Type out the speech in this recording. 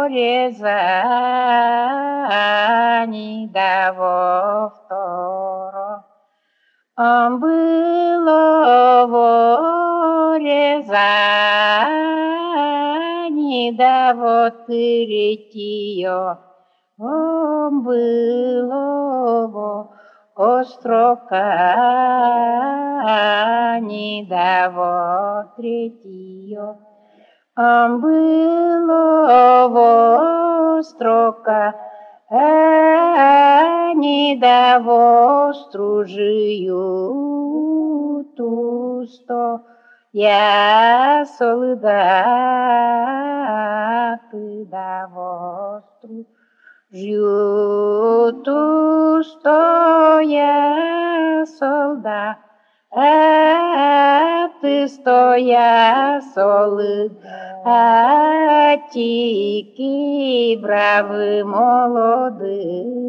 резаний, да во втором было во Рязани, да во третьем было во Острокани, да во третьем было во Острокани, да во Стружию тусто я солдаты, да во Стружию тусто я солдат. Ты стоя солдатики, бравы молодые.